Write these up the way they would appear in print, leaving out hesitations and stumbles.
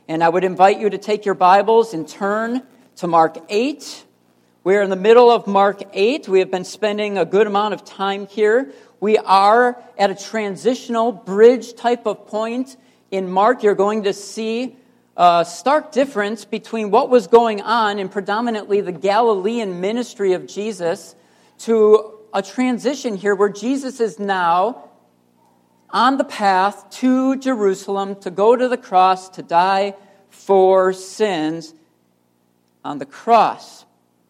And I would invite you to take your Bibles and turn to Mark 8. We're in the middle of Mark 8. We have been spending a good amount of time here. We are at a transitional bridge type of point. In Mark, you're going to see a stark difference between what was going on in predominantly the Galilean ministry of Jesus to a transition here where Jesus is now on the path to Jerusalem to go to the cross to die for sins on the cross.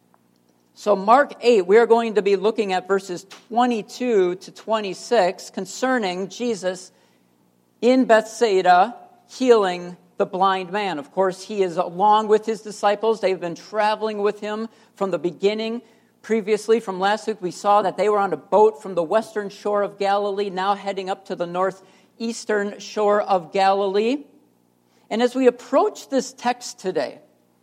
So Mark 8, we are going to be looking at verses 22 to 26 concerning Jesus in Bethsaida healing the blind man. Of course, he is along with his disciples. They've been traveling with him from the beginning. Previously, from last week, we saw that they were on a boat from the western shore of Galilee, now heading up to the northeastern shore of Galilee. And as we approach this text today,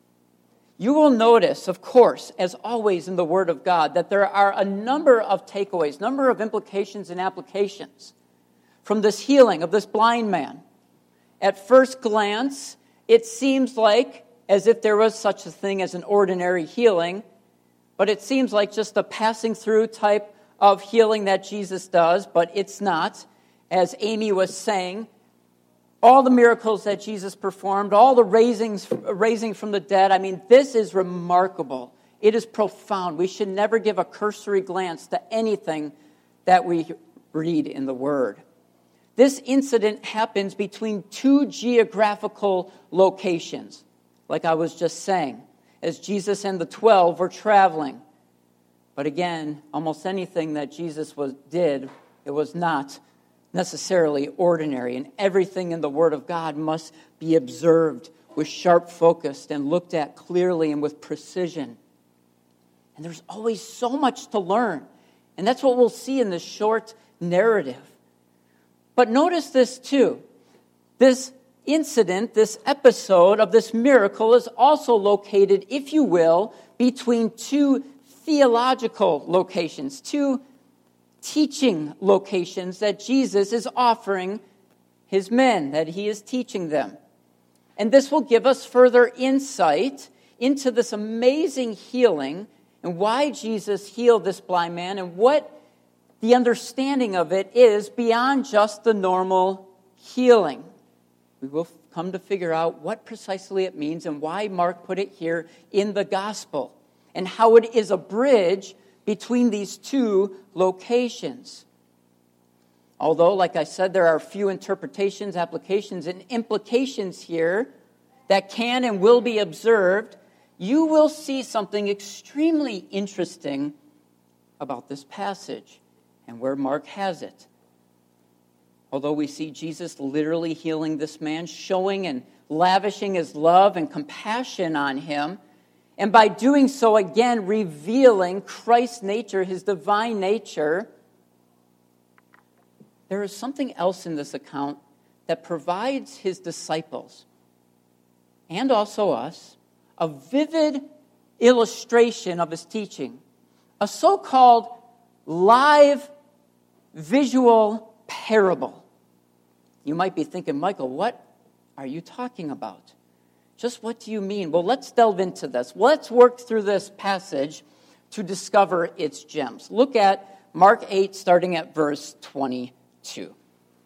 you will notice, of course, as always in the Word of God, that there are a number of takeaways, number of implications and applications from this healing of this blind man. At first glance, it seems like as if there was such a thing as an ordinary healing, but it seems like just a passing through type of healing that Jesus does, but it's not. As Amy was saying, all the miracles that Jesus performed, all the raising from the dead, I mean, this is remarkable. It is profound. We should never give a cursory glance to anything that we read in the Word. This incident happens between two geographical locations, like I was just saying, as Jesus and the 12 were traveling. But again, almost anything that Jesus did, it was not necessarily ordinary. And everything in the Word of God must be observed with sharp focus and looked at clearly and with precision. And there's always so much to learn. And that's what we'll see in this short narrative. But notice this too. This incident, this episode of this miracle is also located, if you will, between two theological locations, two teaching locations that Jesus is offering his men, that he is teaching them. And this will give us further insight into this amazing healing and why Jesus healed this blind man and what the understanding of it is beyond just the normal healing. We will come to figure out what precisely it means and why Mark put it here in the gospel and how it is a bridge between these two locations. Although, like I said, there are a few interpretations, applications, and implications here that can and will be observed, you will see something extremely interesting about this passage and where Mark has it. Although we see Jesus literally healing this man, showing and lavishing his love and compassion on him, and by doing so, again, revealing Christ's nature, his divine nature, there is something else in this account that provides his disciples, and also us, a vivid illustration of his teaching, a so-called live visual parable. You might be thinking, Michael, what are you talking about? Just what do you mean? Well, let's delve into this. Let's work through this passage to discover its gems. Look at Mark 8, starting at verse 22.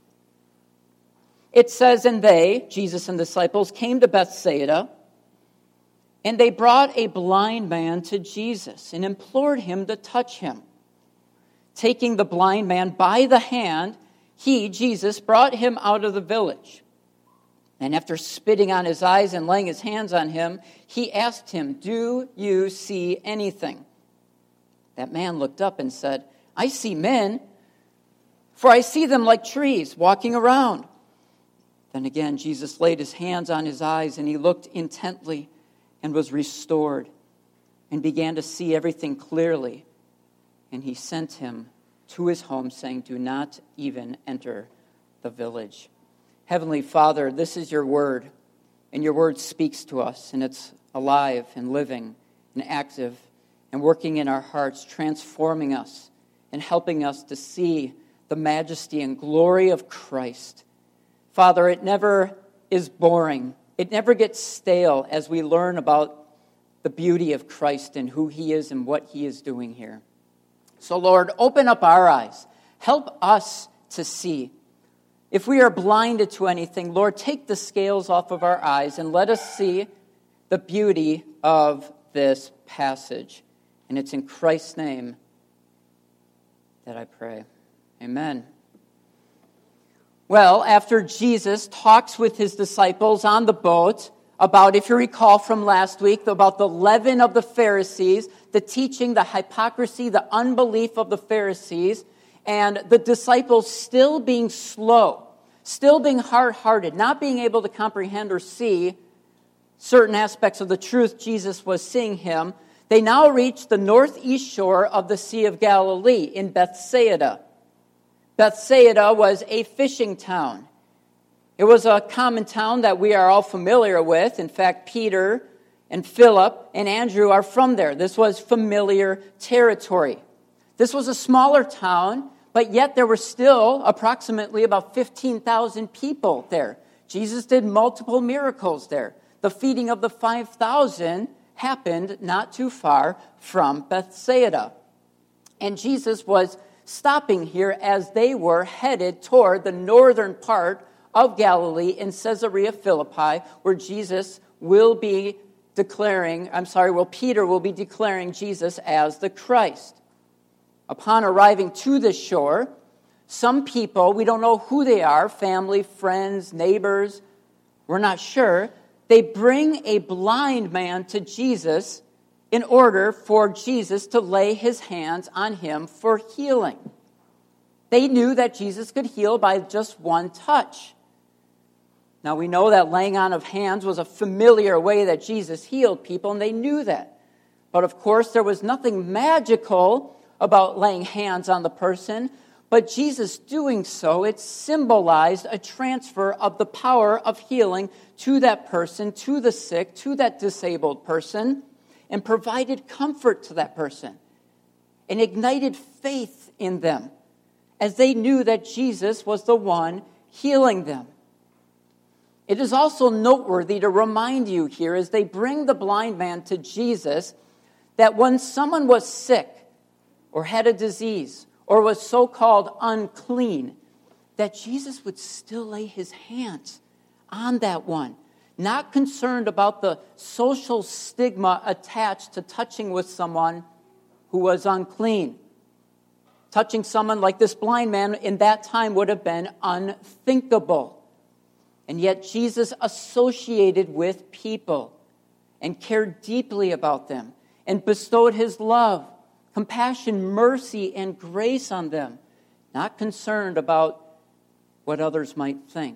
It says, "And they," Jesus and disciples, "came to Bethsaida, and they brought a blind man to Jesus and implored him to touch him. Taking the blind man by the hand, he, Jesus, brought him out of the village. And after spitting on his eyes and laying his hands on him, he asked him, 'Do you see anything?' That man looked up and said, 'I see men, for I see them like trees walking around.' Then again Jesus laid his hands on his eyes, and he looked intently and was restored and began to see everything clearly. And he sent him to his home, saying, 'Do not even enter the village.'" Heavenly Father, this is your word, and your word speaks to us, and it's alive and living and active and working in our hearts, transforming us and helping us to see the majesty and glory of Christ. Father, it never is boring It never gets stale as we learn about the beauty of Christ and who he is and what he is doing here. So, Lord, open up our eyes. Help us to see. If we are blinded to anything, Lord, take the scales off of our eyes and let us see the beauty of this passage. And it's in Christ's name that I pray. Amen. Well, after Jesus talks with his disciples on the boat about, if you recall from last week, about the leaven of the Pharisees, the teaching, the hypocrisy, the unbelief of the Pharisees, and the disciples still being slow, still being hard-hearted, not being able to comprehend or see certain aspects of the truth Jesus was seeing him, they now reach the northeast shore of the Sea of Galilee in Bethsaida. Bethsaida was a fishing town. It was a common town that we are all familiar with. In fact, Peter and Philip and Andrew are from there. This was familiar territory. This was a smaller town, but yet there were still approximately about 15,000 people there. Jesus did multiple miracles there. The feeding of the 5,000 happened not too far from Bethsaida. And Jesus was stopping here as they were headed toward the northern part of Galilee in Caesarea Philippi, where Peter will be declaring Jesus as the Christ. Upon arriving to the shore, some people, we don't know who they are, family, friends, neighbors, we're not sure, they bring a blind man to Jesus in order for Jesus to lay his hands on him for healing. They knew that Jesus could heal by just one touch. Now we know that laying on of hands was a familiar way that Jesus healed people, and they knew that. But of course, there was nothing magical about laying hands on the person, but Jesus doing so, it symbolized a transfer of the power of healing to that person, to the sick, to that disabled person, and provided comfort to that person and ignited faith in them as they knew that Jesus was the one healing them. It is also noteworthy to remind you here, as they bring the blind man to Jesus, that when someone was sick or had a disease or was so-called unclean, that Jesus would still lay his hands on that one, not concerned about the social stigma attached to touching with someone who was unclean. Touching someone like this blind man in that time would have been unthinkable. And yet Jesus associated with people and cared deeply about them and bestowed his love, compassion, mercy, and grace on them, not concerned about what others might think.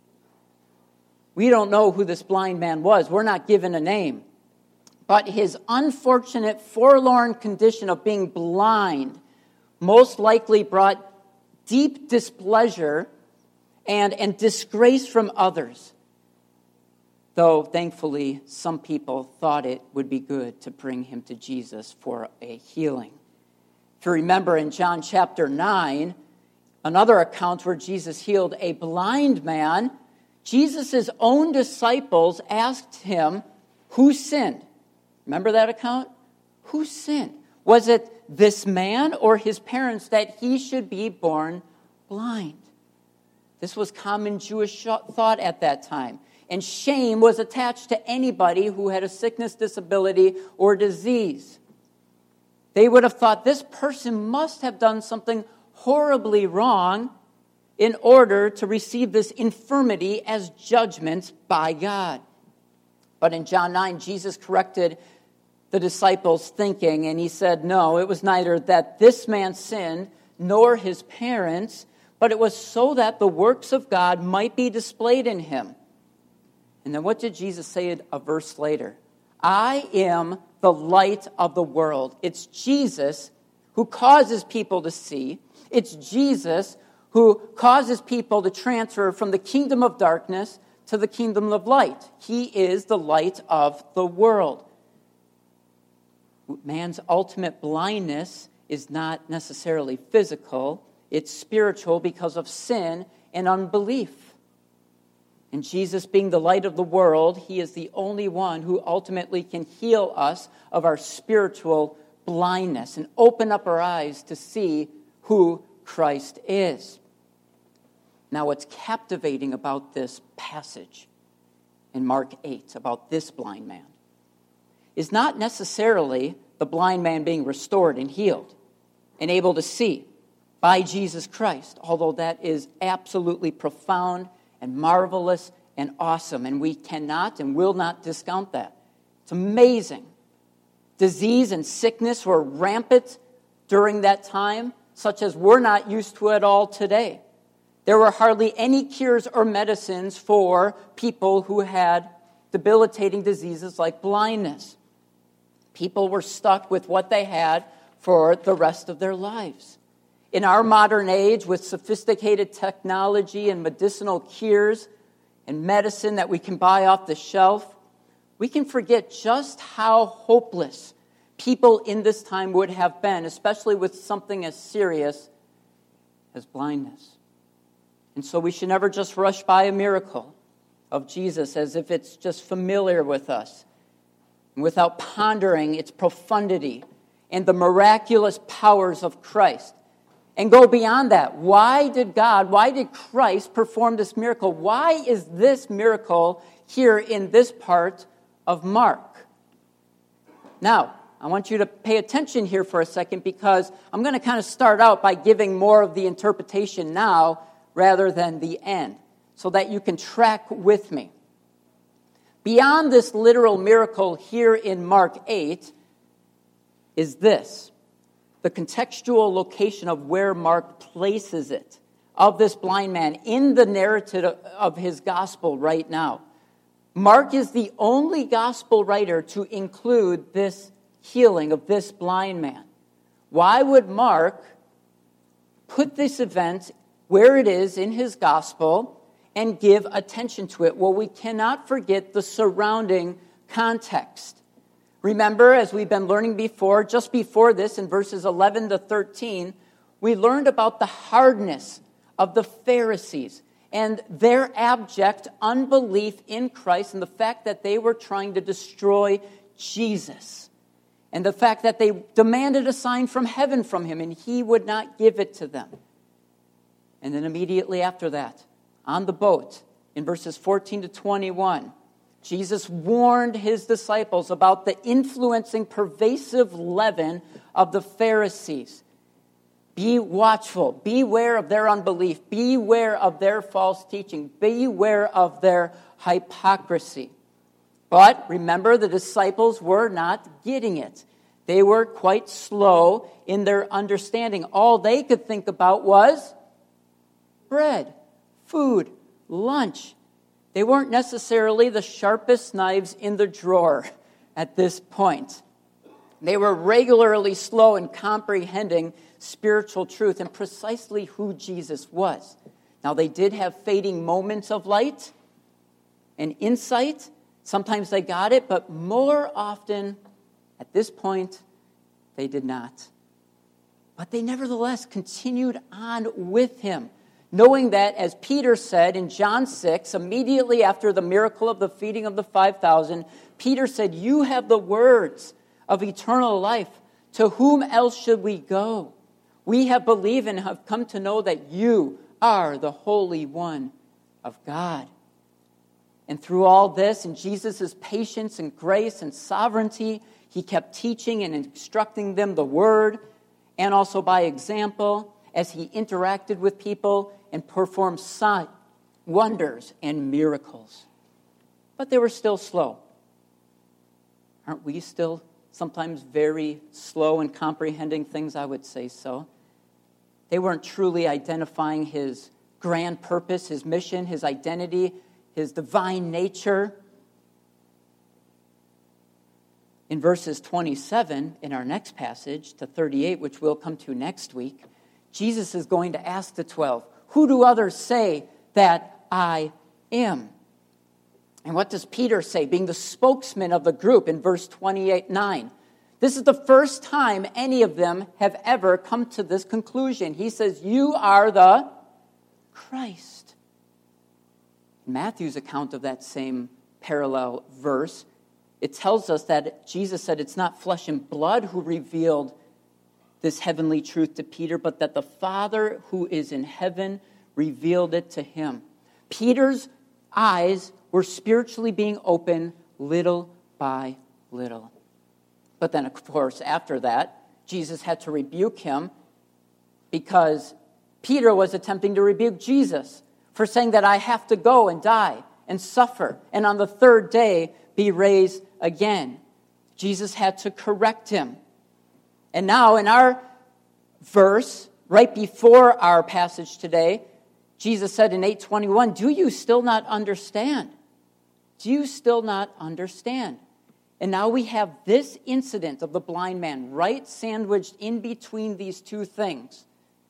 We don't know who this blind man was. We're not given a name. But his unfortunate, forlorn condition of being blind most likely brought deep displeasure and disgrace from others. Though, thankfully, some people thought it would be good to bring him to Jesus for a healing. If you remember in John chapter 9, another account where Jesus healed a blind man, Jesus' own disciples asked him, who sinned? Remember that account? Who sinned? Was it this man or his parents that he should be born blind? This was common Jewish thought at that time. And shame was attached to anybody who had a sickness, disability, or disease. They would have thought this person must have done something horribly wrong in order to receive this infirmity as judgment by God. But in John 9, Jesus corrected the disciples' thinking, and he said, no, it was neither that this man sinned nor his parents, but it was so that the works of God might be displayed in him. And then what did Jesus say a verse later? I am the light of the world. It's Jesus who causes people to see. It's Jesus who causes people to transfer from the kingdom of darkness to the kingdom of light. He is the light of the world. Man's ultimate blindness is not necessarily physical. It's spiritual because of sin and unbelief. And Jesus, being the light of the world, he is the only one who ultimately can heal us of our spiritual blindness and open up our eyes to see who Christ is. Now, what's captivating about this passage in Mark 8, about this blind man, is not necessarily the blind man being restored and healed and able to see by Jesus Christ, although that is absolutely profound and marvelous and awesome, and we cannot and will not discount that. It's amazing. Disease and sickness were rampant during that time, such as we're not used to at all today. There were hardly any cures or medicines for people who had debilitating diseases like blindness. People were stuck with what they had for the rest of their lives. In our modern age, with sophisticated technology and medicinal cures and medicine that we can buy off the shelf, we can forget just how hopeless people in this time would have been, especially with something as serious as blindness. And so we should never just rush by a miracle of Jesus as if it's just familiar with us, without pondering its profundity and the miraculous powers of Christ. And go beyond that. Why did Christ perform this miracle? Why is this miracle here in this part of Mark? Now, I want you to pay attention here for a second, because I'm going to kind of start out by giving more of the interpretation now rather than the end, so that you can track with me. Beyond this literal miracle here in Mark 8 is this: the contextual location of where Mark places it, of this blind man in the narrative of his gospel right now. Mark is the only gospel writer to include this healing of this blind man. Why would Mark put this event where it is in his gospel and give attention to it? Well, we cannot forget the surrounding context. Remember, as we've been learning before, just before this, in verses 11 to 13, we learned about the hardness of the Pharisees and their abject unbelief in Christ, and the fact that they were trying to destroy Jesus, and the fact that they demanded a sign from heaven from him, and he would not give it to them. And then immediately after that, on the boat, in verses 14 to 21, Jesus warned his disciples about the influencing, pervasive leaven of the Pharisees. Be watchful. Beware of their unbelief. Beware of their false teaching. Beware of their hypocrisy. But remember, the disciples were not getting it. They were quite slow in their understanding. All they could think about was bread, food, lunch. They weren't necessarily the sharpest knives in the drawer at this point. They were regularly slow in comprehending spiritual truth and precisely who Jesus was. Now, they did have fading moments of light and insight. Sometimes they got it, but more often, at this point, they did not. But they nevertheless continued on with him, knowing that, as Peter said in John 6, immediately after the miracle of the feeding of the 5,000, Peter said, "You have the words of eternal life. To whom else should we go? We have believed and have come to know that you are the Holy One of God." And through all this, in Jesus' patience and grace and sovereignty, he kept teaching and instructing them the word, and also by example, as he interacted with people and performed signs, wonders, and miracles. But they were still slow. Aren't we still sometimes very slow in comprehending things? I would say so. They weren't truly identifying his grand purpose, his mission, his identity, his divine nature. In verses 27 in our next passage to 38, which we'll come to next week, Jesus is going to ask the 12, "Who do others say that I am?" And what does Peter say, being the spokesman of the group in verse 28:9? This is the first time any of them have ever come to this conclusion. He says, "You are the Christ." In Matthew's account of that same parallel verse, it tells us that Jesus said it's not flesh and blood who revealed this heavenly truth to Peter, but that the Father who is in heaven revealed it to him. Peter's eyes were spiritually being opened little by little. But then, of course, after that, Jesus had to rebuke him because Peter was attempting to rebuke Jesus for saying that I have to go and die and suffer and on the third day be raised again. Jesus had to correct him. And now in our verse, right before our passage today, Jesus said in 8:21, do you still not understand? Do you still not understand? And now we have this incident of the blind man right sandwiched in between these two things.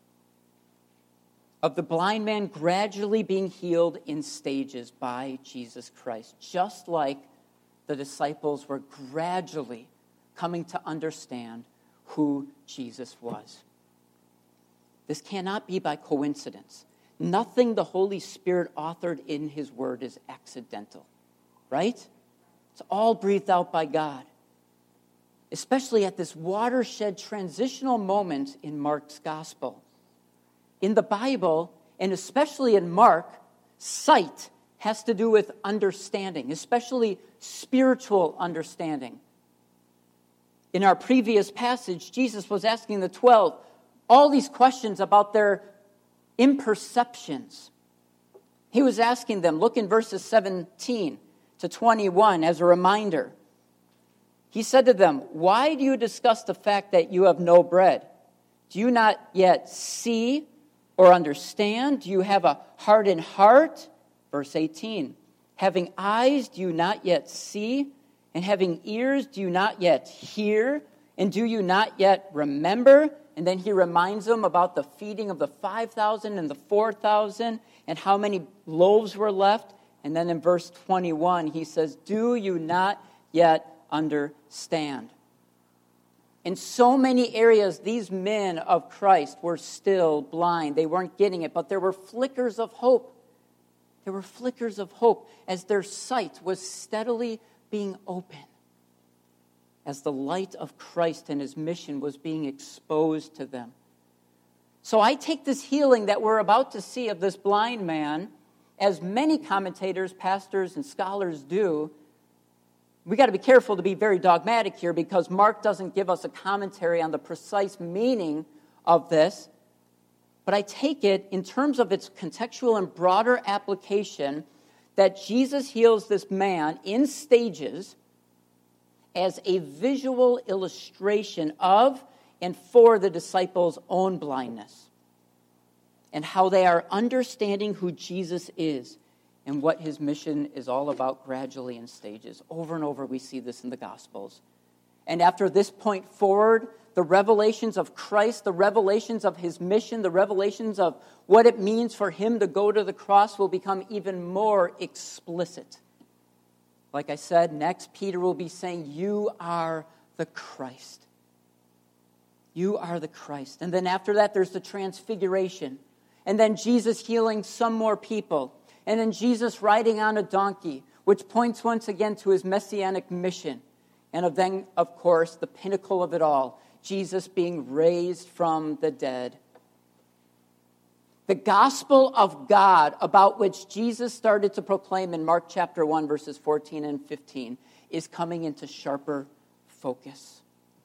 Of the blind man gradually being healed in stages by Jesus Christ, just like the disciples were gradually coming to understand who Jesus was. This cannot be by coincidence. Nothing the Holy Spirit authored in his word is accidental, right? It's all breathed out by God, especially at this watershed transitional moment in Mark's gospel. In the Bible, and especially in Mark, sight has to do with understanding, especially spiritual understanding. In our previous passage, Jesus was asking the 12 all these questions about their imperceptions. He was asking them, look in verses 17 to 21 as a reminder. He said to them, why do you discuss the fact that you have no bread? Do you not yet see or understand? Do you have a hardened heart? Verse 18, having eyes, do you not yet see? And having ears, do you not yet hear? And do you not yet remember? And then he reminds them about the feeding of the 5,000 and the 4,000 and how many loaves were left. And then in verse 21, he says, do you not yet understand? In so many areas, these men of Christ were still blind. They weren't getting it, but there were flickers of hope. There were flickers of hope as their sight was steadily being opened, as the light of Christ and his mission was being exposed to them. So I take this healing that we're about to see of this blind man, as many commentators, pastors, and scholars do. We got to be careful to be very dogmatic here because Mark doesn't give us a commentary on the precise meaning of this. But I take it in terms of its contextual and broader application that Jesus heals this man in stages as a visual illustration of and for the disciples' own blindness and how they are understanding who Jesus is and what his mission is all about gradually in stages. Over and over we see this in the Gospels. And after this point forward, the revelations of Christ, the revelations of his mission, the revelations of what it means for him to go to the cross will become even more explicit. Like I said, next Peter will be saying, you are the Christ. You are the Christ. And then after that, there's the transfiguration. And then Jesus healing some more people. And then Jesus riding on a donkey, which points once again to his messianic mission. And then, of course, the pinnacle of it all, Jesus being raised from the dead. The gospel of God about which Jesus started to proclaim in Mark chapter 1, verses 14 and 15, is coming into sharper focus.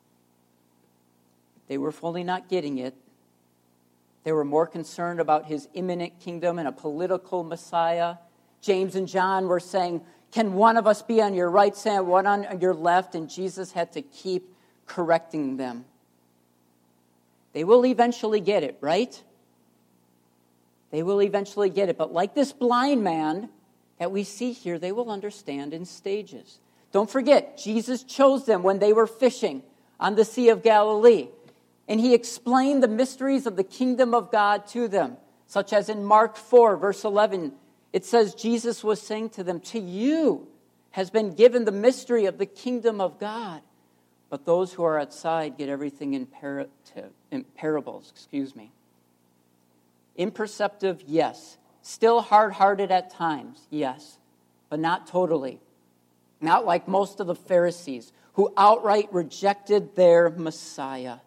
They were fully not getting it. They were more concerned about his imminent kingdom and a political Messiah. James and John were saying, can one of us be on your right side, one on your left? And Jesus had to keep correcting them. They will eventually get it, right? They will eventually get it. But like this blind man that we see here, they will understand in stages. Don't forget, Jesus chose them when they were fishing on the Sea of Galilee. And he explained the mysteries of the kingdom of God to them, such as in Mark 4, verse 11. It says Jesus was saying to them, to you has been given the mystery of the kingdom of God. But those who are outside get everything in parables. Imperceptive, yes. Still hard-hearted at times, yes, but not totally. Not like most of the Pharisees who outright rejected their Messiah.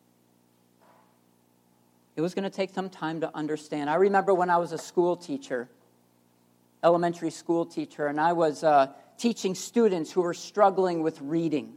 It was going to take some time to understand. I remember when I was a school teacher, elementary school teacher, and I was teaching students who were struggling with reading.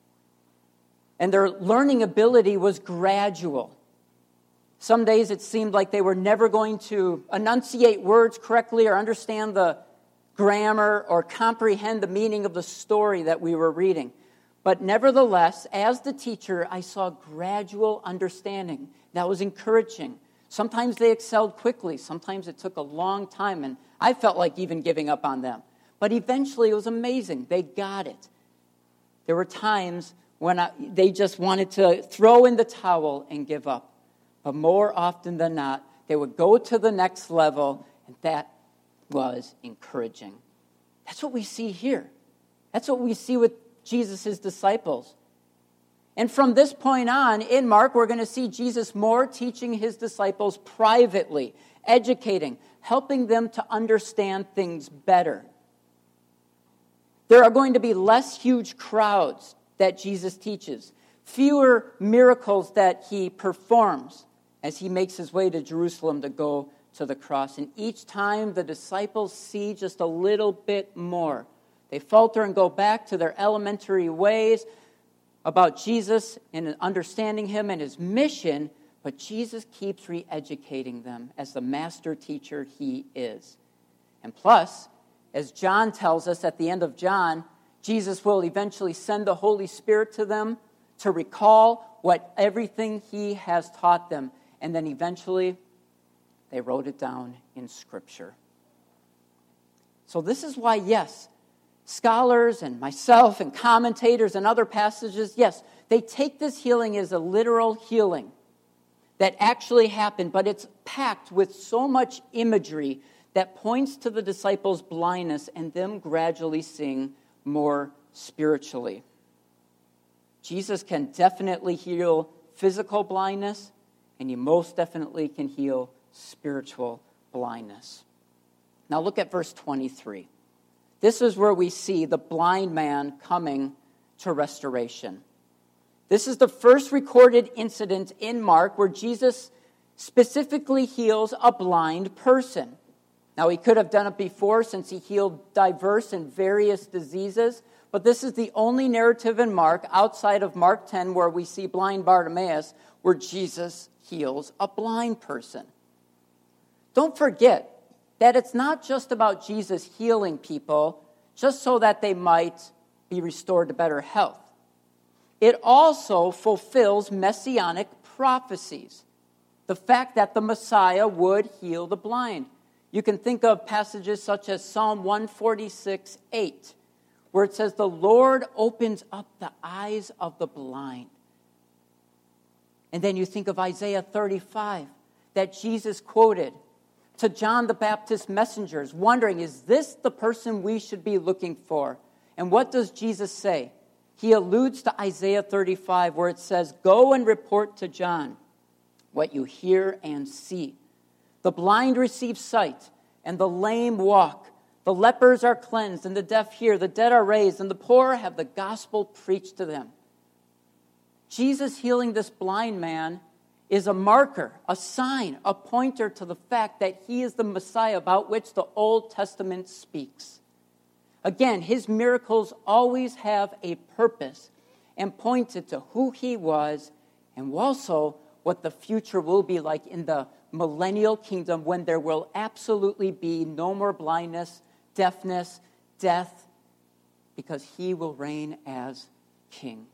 And their learning ability was gradual. Some days it seemed like they were never going to enunciate words correctly or understand the grammar or comprehend the meaning of the story that we were reading. But nevertheless, as the teacher, I saw gradual understanding. That was encouraging. Sometimes they excelled quickly. Sometimes it took a long time, and I felt like even giving up on them. But eventually it was amazing. They got it. There were times when they just wanted to throw in the towel and give up. But more often than not, they would go to the next level, and that was encouraging. That's what we see here. That's what we see with Jesus' disciples. And from this point on, in Mark, we're going to see Jesus more teaching his disciples privately, educating, helping them to understand things better. There are going to be less huge crowds that Jesus teaches, fewer miracles that he performs as he makes his way to Jerusalem to go to the cross. And each time the disciples see just a little bit more. They falter and go back to their elementary ways about Jesus and understanding him and his mission, but Jesus keeps re-educating them as the master teacher he is. And plus, as John tells us at the end of John, Jesus will eventually send the Holy Spirit to them to recall everything he has taught them. And then eventually, they wrote it down in Scripture. So this is why, yes, scholars and myself and commentators and other passages, yes, they take this healing as a literal healing that actually happened, but it's packed with so much imagery that points to the disciples' blindness and them gradually seeing more spiritually. Jesus can definitely heal physical blindness, and he most definitely can heal spiritual blindness. Now look at verse 23. This is where we see the blind man coming to restoration. This is the first recorded incident in Mark where Jesus specifically heals a blind person. Now, he could have done it before since he healed diverse and various diseases, but this is the only narrative in Mark outside of Mark 10 where we see blind Bartimaeus, where Jesus heals a blind person. Don't forget that it's not just about Jesus healing people just so that they might be restored to better health. It also fulfills messianic prophecies. The fact that the Messiah would heal the blind. You can think of passages such as Psalm 146:8, where it says, "The Lord opens up the eyes of the blind." And then you think of Isaiah 35, that Jesus quoted to John the Baptist's messengers, wondering, is this the person we should be looking for? And what does Jesus say? He alludes to Isaiah 35, where it says, "Go and report to John what you hear and see. The blind receive sight, and the lame walk. The lepers are cleansed, and the deaf hear. The dead are raised, and the poor have the gospel preached to them." Jesus healing this blind man is a marker, a sign, a pointer to the fact that he is the Messiah about which the Old Testament speaks. Again, his miracles always have a purpose and pointed to who he was and also what the future will be like in the millennial kingdom when there will absolutely be no more blindness, deafness, death, because he will reign as king.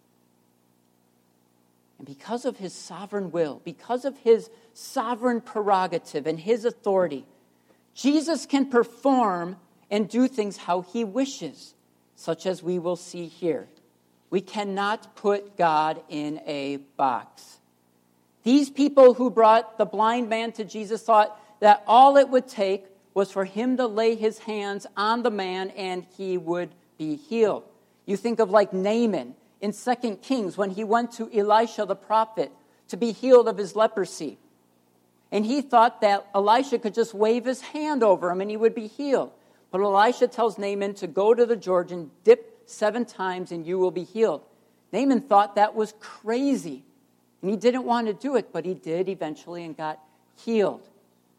And because of his sovereign will, because of his sovereign prerogative and his authority, Jesus can perform and do things how he wishes, such as we will see here. We cannot put God in a box. These people who brought the blind man to Jesus thought that all it would take was for him to lay his hands on the man and he would be healed. You think of like Naaman in 2 Kings when he went to Elisha the prophet to be healed of his leprosy. And he thought that Elisha could just wave his hand over him and he would be healed. But Elisha tells Naaman to go to the Jordan, dip 7 times, and you will be healed. Naaman thought that was crazy. And he didn't want to do it, but he did eventually and got healed.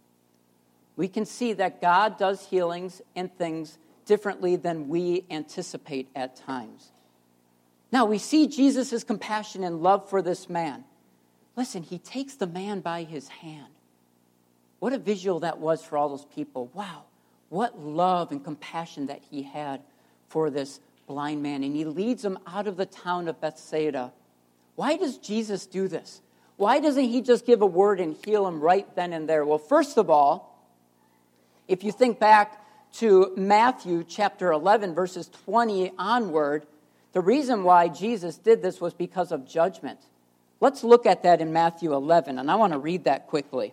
We can see that God does healings and things differently than we anticipate at times. Now, we see Jesus' compassion and love for this man. Listen, he takes the man by his hand. What a visual that was for all those people. Wow, what love and compassion that he had for this blind man. And he leads him out of the town of Bethsaida. Why does Jesus do this? Why doesn't he just give a word and heal him right then and there? Well, first of all, if you think back to Matthew chapter 11, verses 20 onward, the reason why Jesus did this was because of judgment. Let's look at that in Matthew 11, and I want to read that quickly,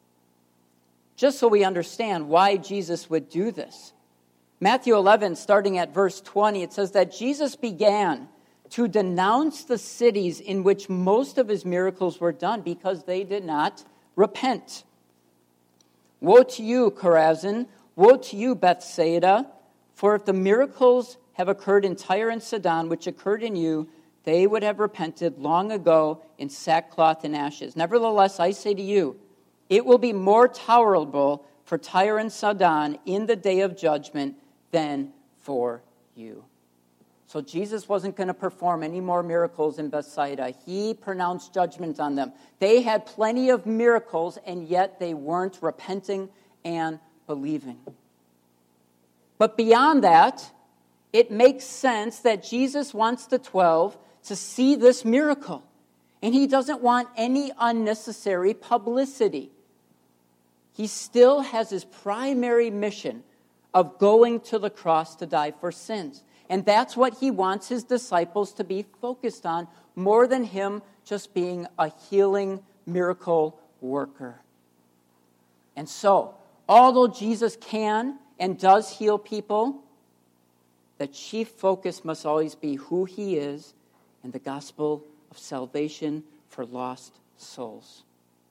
just so we understand why Jesus would do this. Matthew 11, starting at verse 20, it says that Jesus began to denounce the cities in which most of his miracles were done because they did not repent. Woe to you, Chorazin! Woe to you, Bethsaida! For if the miracles have occurred in Tyre and Sidon, which occurred in you, they would have repented long ago in sackcloth and ashes. Nevertheless, I say to you, it will be more tolerable for Tyre and Sidon in the day of judgment than for you. So Jesus wasn't going to perform any more miracles in Bethsaida. He pronounced judgment on them. They had plenty of miracles, and yet they weren't repenting and believing. But beyond that, it makes sense that Jesus wants the 12 to see this miracle. And he doesn't want any unnecessary publicity. He still has his primary mission of going to the cross to die for sins. And that's what he wants his disciples to be focused on, more than him just being a healing miracle worker. And so, although Jesus can and does heal people, the chief focus must always be who he is and the gospel of salvation for lost souls.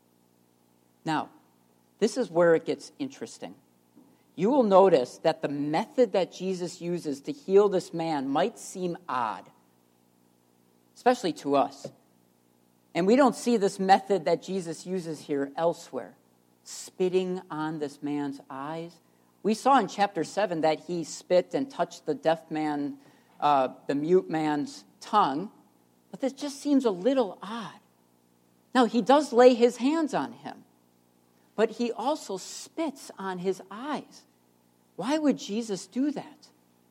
Now, this is where it gets interesting. You will notice that the method that Jesus uses to heal this man might seem odd, especially to us. And we don't see this method that Jesus uses here elsewhere, spitting on this man's eyes. We saw in chapter 7 that he spit and touched the deaf man, the mute man's tongue, but this just seems a little odd. Now, he does lay his hands on him, but he also spits on his eyes. Why would Jesus do that?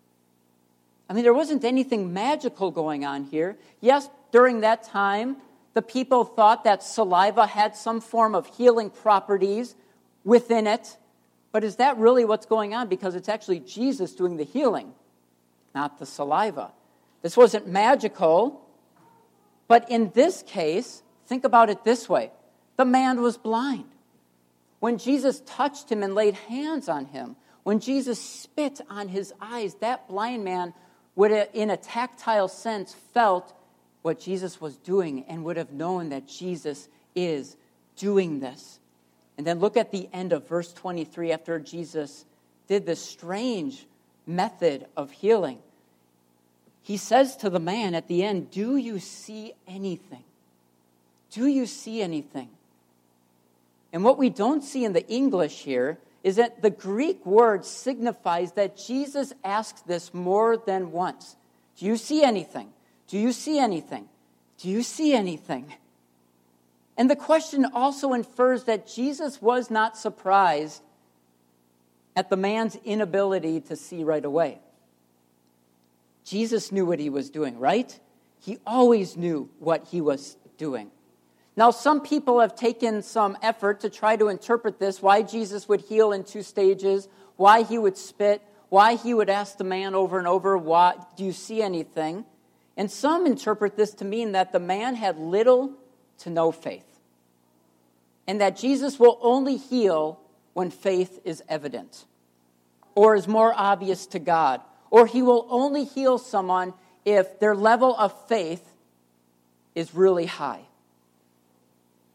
I mean, there wasn't anything magical going on here. Yes, during that time, the people thought that saliva had some form of healing properties within it. But is that really what's going on? Because it's actually Jesus doing the healing, not the saliva. This wasn't magical. But in this case, think about it this way. The man was blind. When Jesus touched him and laid hands on him, when Jesus spit on his eyes, that blind man would have, in a tactile sense, felt what Jesus was doing and would have known that Jesus is doing this. And then look at the end of verse 23 after Jesus did this strange method of healing. He says to the man at the end, "Do you see anything? Do you see anything?" And what we don't see in the English here is that the Greek word signifies that Jesus asks this more than once. Do you see anything? Do you see anything? Do you see anything? And the question also infers that Jesus was not surprised at the man's inability to see right away. Jesus knew what he was doing, right? He always knew what he was doing. Now, some people have taken some effort to try to interpret this, why Jesus would heal in 2 stages, why he would spit, why he would ask the man over and over, do you see anything? And some interpret this to mean that the man had little to no faith, and that Jesus will only heal when faith is evident, or is more obvious to God, or he will only heal someone if their level of faith is really high.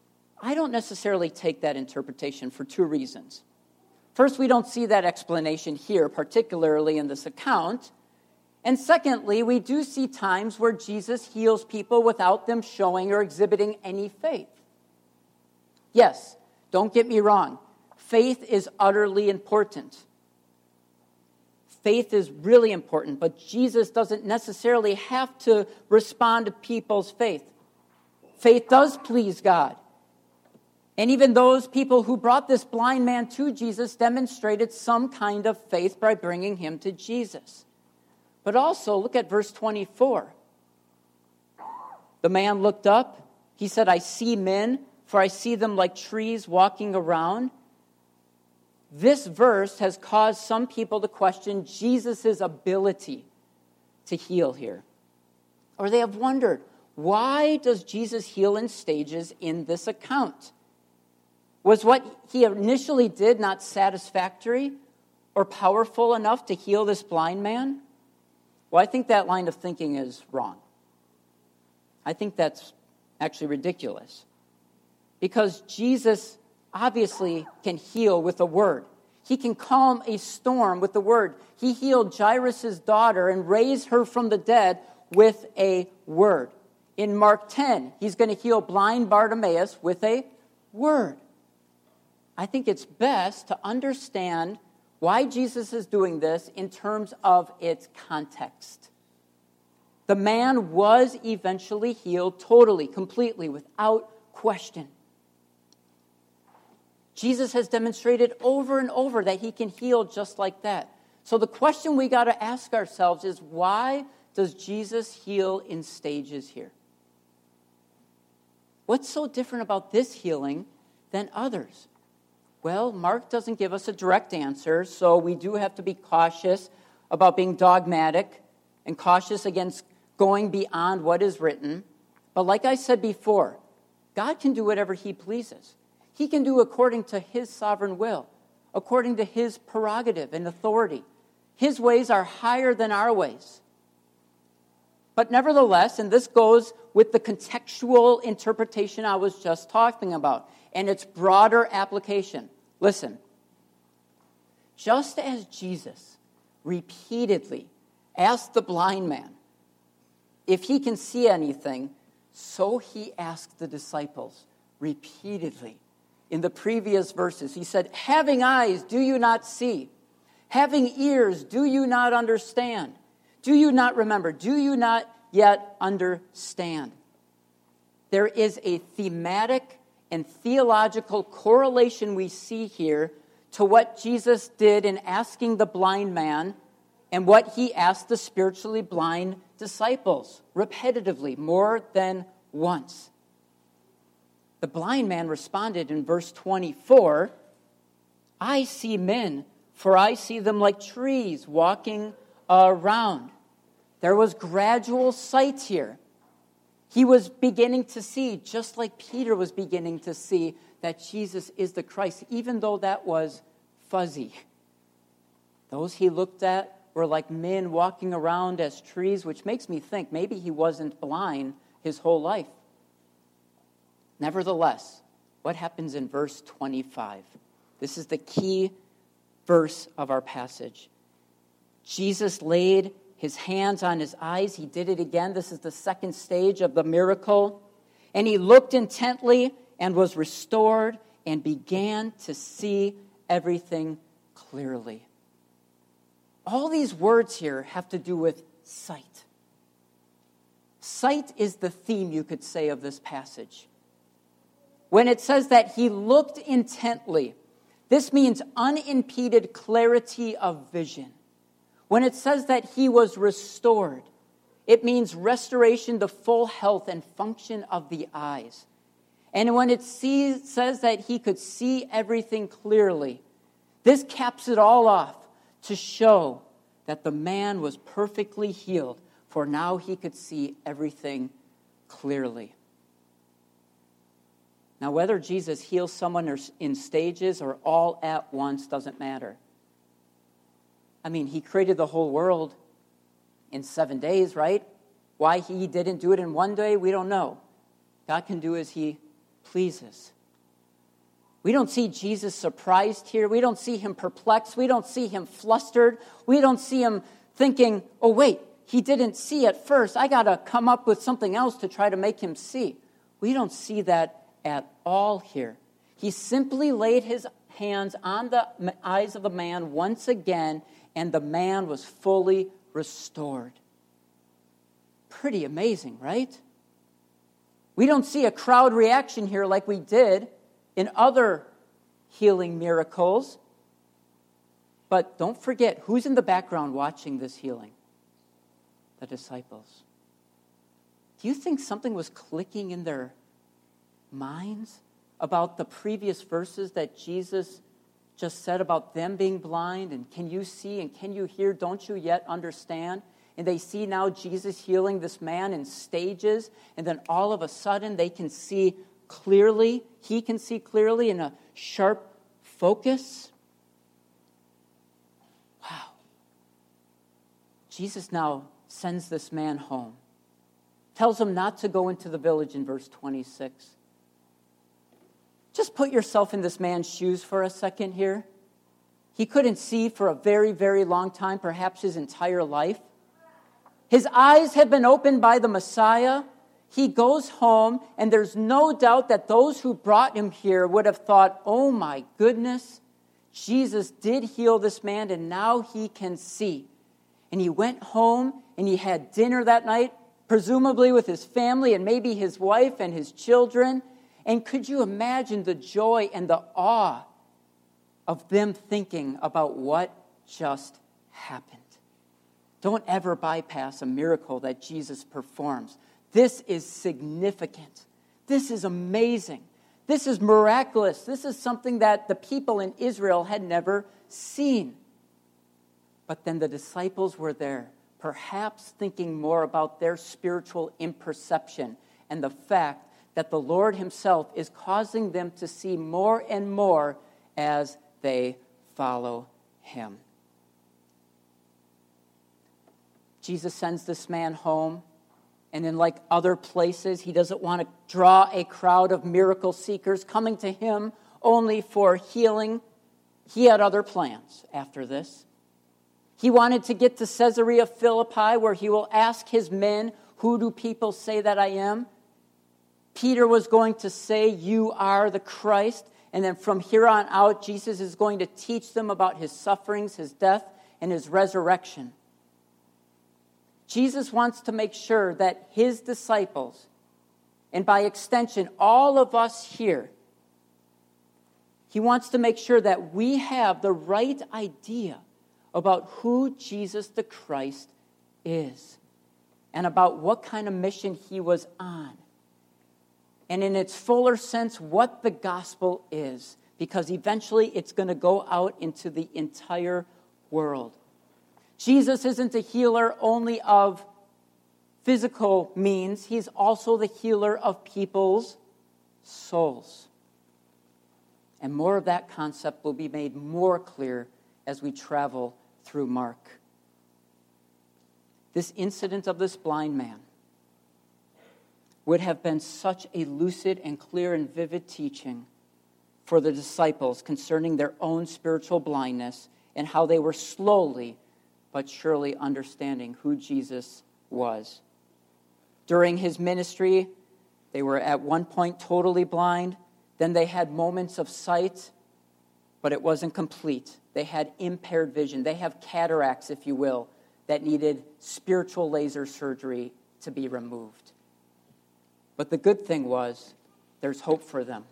I don't necessarily take that interpretation for two reasons. First, we don't see that explanation here, particularly in this account. And secondly, we do see times where Jesus heals people without them showing or exhibiting any faith. Yes, don't get me wrong. Faith is utterly important. Faith is really important, but Jesus doesn't necessarily have to respond to people's faith. Faith does please God. And even those people who brought this blind man to Jesus demonstrated some kind of faith by bringing him to Jesus. But also, look at verse 24. The man looked up. He said, I see men, for I see them like trees walking around. This verse has caused some people to question Jesus' ability to heal here. Or they have wondered, why does Jesus heal in stages in this account? Was what he initially did not satisfactory or powerful enough to heal this blind man? Well, I think that line of thinking is wrong. I think that's actually ridiculous. Because Jesus obviously can heal with a word. He can calm a storm with a word. He healed Jairus' daughter and raised her from the dead with a word. In Mark 10, he's going to heal blind Bartimaeus with a word. I think it's best to understand why Jesus is doing this in terms of its context. The man was eventually healed totally, completely, without question. Jesus has demonstrated over and over that he can heal just like that. So the question we got to ask ourselves is, why does Jesus heal in stages here? What's so different about this healing than others? Well, Mark doesn't give us a direct answer, so we do have to be cautious about being dogmatic and cautious against going beyond what is written. But like I said before, God can do whatever he pleases. He can do according to his sovereign will, according to his prerogative and authority. His ways are higher than our ways. But nevertheless, and this goes with the contextual interpretation I was just talking about, and its broader application. Listen, just as Jesus repeatedly asked the blind man if he can see anything, so he asked the disciples repeatedly. In the previous verses, he said, having eyes, do you not see? Having ears, do you not understand? Do you not remember? Do you not yet understand? There is a thematic and theological correlation we see here to what Jesus did in asking the blind man and what he asked the spiritually blind disciples repetitively, more than once. The blind man responded in verse 24, I see men, for I see them like trees walking around. There was gradual sight here. He was beginning to see, just like Peter was beginning to see, that Jesus is the Christ, even though that was fuzzy. Those he looked at were like men walking around as trees, which makes me think maybe he wasn't blind his whole life. Nevertheless, what happens in verse 25? This is the key verse of our passage. Jesus laid his hands on his eyes. He did it again. This is the second stage of the miracle. And he looked intently and was restored and began to see everything clearly. All these words here have to do with sight. Sight is the theme, you could say, of this passage. When it says that he looked intently, this means unimpeded clarity of vision. When it says that he was restored, it means restoration to full health and function of the eyes. And when it says that he could see everything clearly, this caps it all off to show that the man was perfectly healed, for now he could see everything clearly. Now, whether Jesus heals someone in stages or all at once doesn't matter. I mean, he created the whole world in 7 days, right? Why he didn't do it in one day, we don't know. God can do as he pleases. We don't see Jesus surprised here. We don't see him perplexed. We don't see him flustered. We don't see him thinking, oh, wait, he didn't see at first. I got to come up with something else to try to make him see. We don't see that at all here. He simply laid his hands on the eyes of the man once again, and the man was fully restored. Pretty amazing, right? We don't see a crowd reaction here like we did in other healing miracles. But don't forget, who's in the background watching this healing? The disciples. Do you think something was clicking in their minds about the previous verses that Jesus just said about them being blind? And can you see and can you hear? Don't you yet understand? And they see now Jesus healing this man in stages. And then all of a sudden they can see clearly. He can see clearly in a sharp focus. Wow. Jesus now sends this man home. Tells him not to go into the village in verse 26. Just put yourself in this man's shoes for a second here. He couldn't see for a very, very long time, perhaps his entire life. His eyes had been opened by the Messiah. He goes home, and there's no doubt that those who brought him here would have thought, oh my goodness, Jesus did heal this man, and now he can see. And he went home, and he had dinner that night, presumably with his family and maybe his wife and his children. And could you imagine the joy and the awe of them thinking about what just happened? Don't ever bypass a miracle that Jesus performs. This is significant. This is amazing. This is miraculous. This is something that the people in Israel had never seen. But then the disciples were there, perhaps thinking more about their spiritual imperception and the fact that the Lord himself is causing them to see more and more as they follow him. Jesus sends this man home, and in like other places, he doesn't want to draw a crowd of miracle seekers coming to him only for healing. He had other plans after this. He wanted to get to Caesarea Philippi, where he will ask his men, who do people say that I am? Peter was going to say, you are the Christ. And then from here on out, Jesus is going to teach them about his sufferings, his death, and his resurrection. Jesus wants to make sure that his disciples, and by extension, all of us here, he wants to make sure that we have the right idea about who Jesus the Christ is and about what kind of mission he was on. And in its fuller sense, what the gospel is, because eventually it's going to go out into the entire world. Jesus isn't a healer only of physical means. He's also the healer of people's souls. And more of that concept will be made more clear as we travel through Mark. This incident of this blind man would have been such a lucid and clear and vivid teaching for the disciples concerning their own spiritual blindness and how they were slowly but surely understanding who Jesus was. During his ministry, they were at one point totally blind. Then they had moments of sight, but it wasn't complete. They had impaired vision. They have cataracts, if you will, that needed spiritual laser surgery to be removed. But the good thing was, there's hope for them.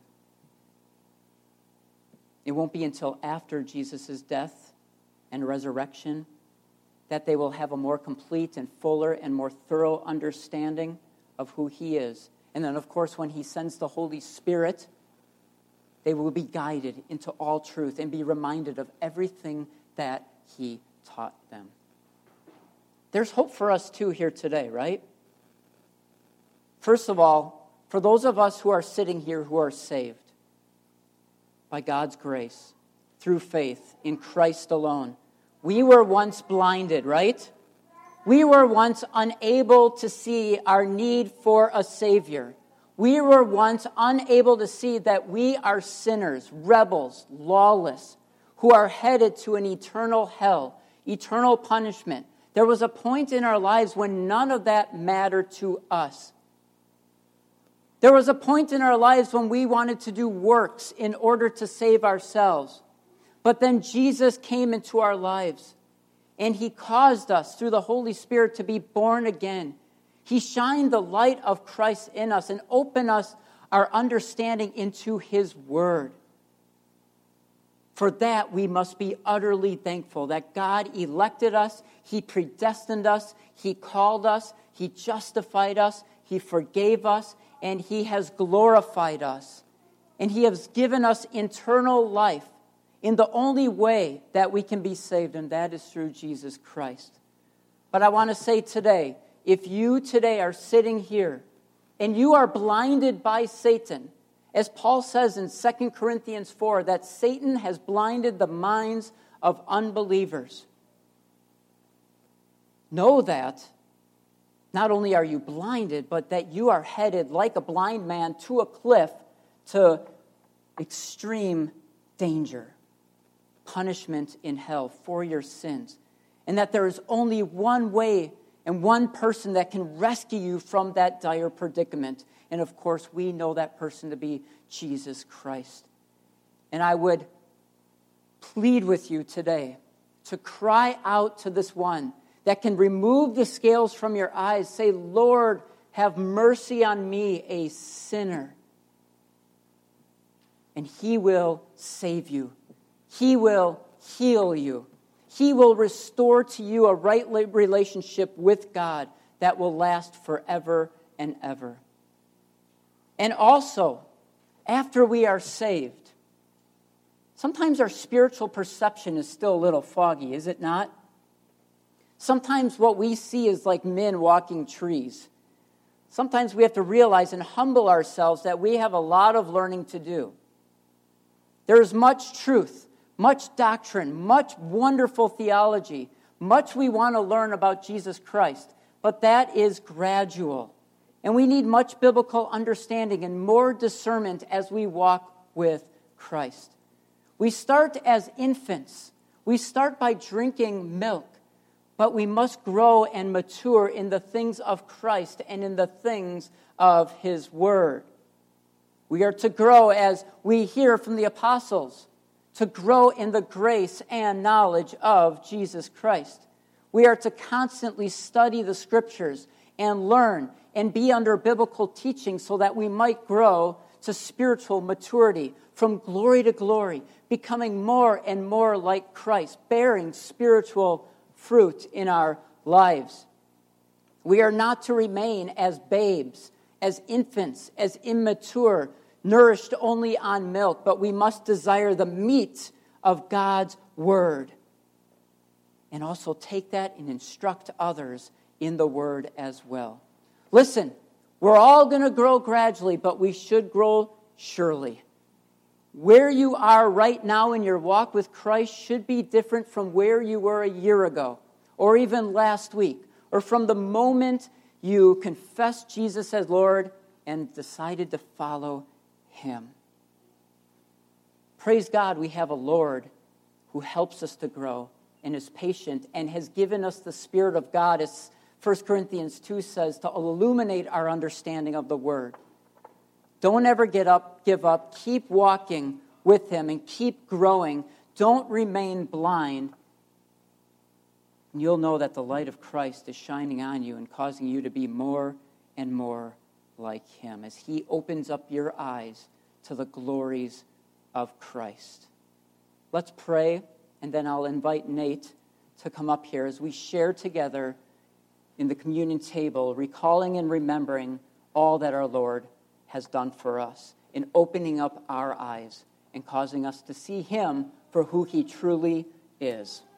It won't be until after Jesus' death and resurrection that they will have a more complete and fuller and more thorough understanding of who he is. And then, of course, when he sends the Holy Spirit, they will be guided into all truth and be reminded of everything that he taught them. There's hope for us too here today, right? First of all, for those of us who are sitting here who are saved by God's grace, through faith in Christ alone, we were once blinded, right? We were once unable to see our need for a Savior. We were once unable to see that we are sinners, rebels, lawless, who are headed to an eternal hell, eternal punishment. There was a point in our lives when none of that mattered to us. There was a point in our lives when we wanted to do works in order to save ourselves. But then Jesus came into our lives, and he caused us, through the Holy Spirit, to be born again. He shined the light of Christ in us and opened us our understanding into his word. For that, we must be utterly thankful that God elected us, he predestined us, he called us, he justified us, he forgave us, and he has glorified us. And he has given us eternal life in the only way that we can be saved, and that is through Jesus Christ. But I want to say today, if you today are sitting here and you are blinded by Satan, as Paul says in 2 Corinthians 4, that Satan has blinded the minds of unbelievers, know that not only are you blinded, but that you are headed like a blind man to a cliff, to extreme danger, punishment in hell for your sins, and that there is only one way and one person that can rescue you from that dire predicament. And of course, we know that person to be Jesus Christ. And I would plead with you today to cry out to this one that can remove the scales from your eyes. Say, Lord, have mercy on me, a sinner. And he will save you. He will heal you. He will restore to you a right relationship with God that will last forever and ever. And also, after we are saved, sometimes our spiritual perception is still a little foggy, is it not? Sometimes what we see is like men walking trees. Sometimes we have to realize and humble ourselves that we have a lot of learning to do. There is much truth, much doctrine, much wonderful theology, much we want to learn about Jesus Christ, but that is gradual. And we need much biblical understanding and more discernment as we walk with Christ. We start as infants. We start by drinking milk, but we must grow and mature in the things of Christ and in the things of his word. We are to grow as we hear from the apostles, to grow in the grace and knowledge of Jesus Christ. We are to constantly study the scriptures and learn and be under biblical teaching so that we might grow to spiritual maturity from glory to glory, becoming more and more like Christ, bearing spiritual fruit in our lives. We are not to remain as babes, as infants, as immature, nourished only on milk, but we must desire the meat of God's word. And also take that and instruct others in the word as well. Listen, we're all going to grow gradually, but we should grow surely. Where you are right now in your walk with Christ should be different from where you were a year ago, or even last week, or from the moment you confessed Jesus as Lord and decided to follow him. Praise God, we have a Lord who helps us to grow and is patient and has given us the Spirit of God, as 1 Corinthians 2 says, to illuminate our understanding of the Word. Don't ever give up. Keep walking with him and keep growing. Don't remain blind. And you'll know that the light of Christ is shining on you and causing you to be more and more like him as he opens up your eyes to the glories of Christ. Let's pray, and then I'll invite Nate to come up here as we share together in the communion table, recalling and remembering all that our Lord has done for us in opening up our eyes and causing us to see him for who he truly is.